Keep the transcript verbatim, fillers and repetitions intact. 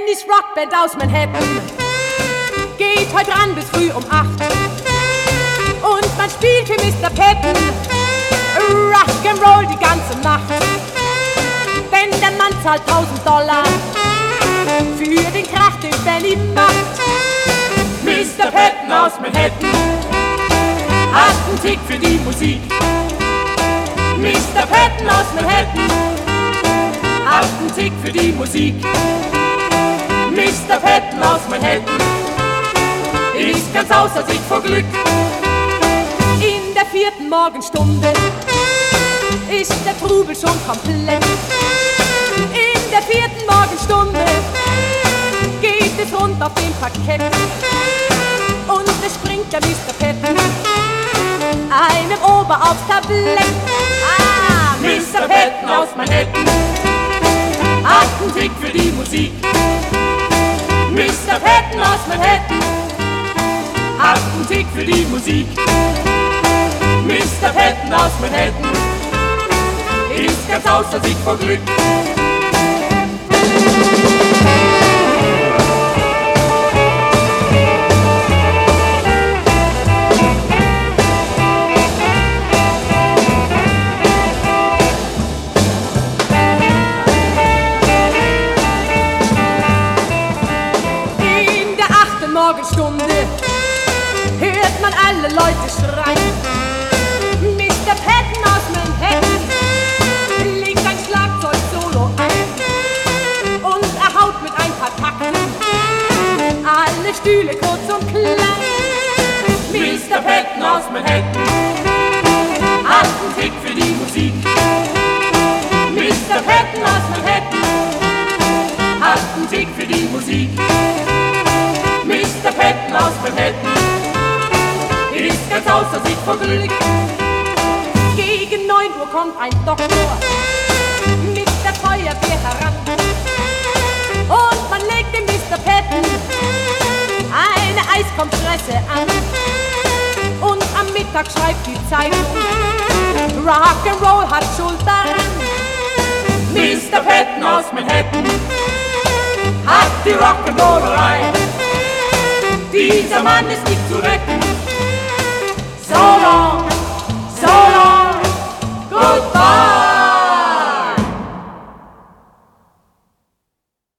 Dennis Rockband aus Manhattan geht heute ran bis früh um acht. Und man spielt für Mister Patton Rock'n'Roll die ganze Nacht. Denn der Mann zahlt tausend Dollar für den Krach, den Benny macht. Mister Patton aus Manhattan hat einen Tick für die Musik. Mister Patton aus Manhattan hat einen Tick für die Musik. Mister Patton aus Manhattan ist ganz außer sich vor Glück. In der vierten Morgenstunde ist der Trubel schon komplett. In der vierten Morgenstunde geht es rund auf dem Parkett. Und es springt der Mister Patton einem Ober aufs Tablett. Ah, Mister Patton aus Manhattan hat einen Tick für die Musik. Mister Patton aus Manhattan hat einen Tick für die Musik. Mister Patton aus Manhattan ist ganz außer sich vor Glück. In der achten Morgenstunde hört man alle Leute schreien. Mister Patton aus Manhattan legt ein Schlagzeug-Solo ein und er haut mit ein paar Takten alle Stühle kurz und klein. Mister Patton aus Manhattan hat einen Tick für die Musik. Mister Patton aus Manhattan hat einen Tick für die Musik. Mister Patton aus Manhattan ist ganz außer sich vor Glück. Gegen neun Uhr kommt ein Doktor mit der Feuerwehr heran und man legt dem Mister Patton eine Eiskompresse an. Und am Mittag schreibt die Zeitung, Rock'n'Roll hat Schuld daran. Mister Patton aus Manhattan hat die Rock'n'Rollerei. Dieser Mann ist nicht zu retten. So long.